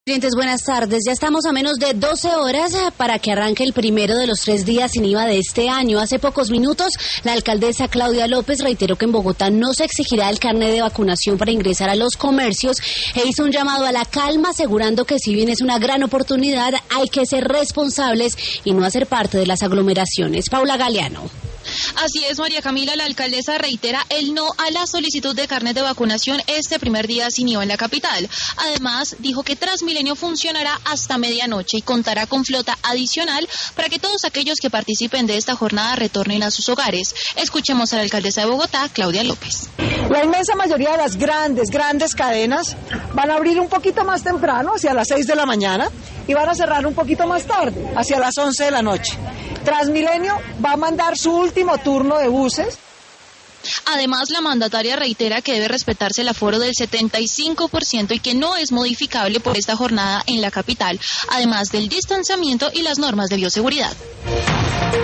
Clientes, buenas tardes. Ya estamos a menos de 12 horas para que arranque el primero de los 3 días sin IVA de este año. Hace pocos minutos, la alcaldesa Claudia López reiteró que en Bogotá no se exigirá el carnet de vacunación para ingresar a los comercios e hizo un llamado a la calma, asegurando que si bien es una gran oportunidad, hay que ser responsables y no hacer parte de las aglomeraciones. Paula Galeano. Así es, María Camila, la alcaldesa reitera el no a la solicitud de carnet de vacunación este primer día sin IVA en la capital. Además, dijo que Transmilenio funcionará hasta medianoche y contará con flota adicional para que todos aquellos que participen de esta jornada retornen a sus hogares. Escuchemos a la alcaldesa de Bogotá, Claudia López. La inmensa mayoría de las grandes cadenas van a abrir un poquito más temprano, hacia las 6 de la mañana, y van a cerrar un poquito más tarde, hacia las 11 de la noche. Transmilenio va a mandar su último turno de buses. Además, la mandataria reitera que debe respetarse el aforo del 75% y que no es modificable por esta jornada en la capital, además del distanciamiento y las normas de bioseguridad.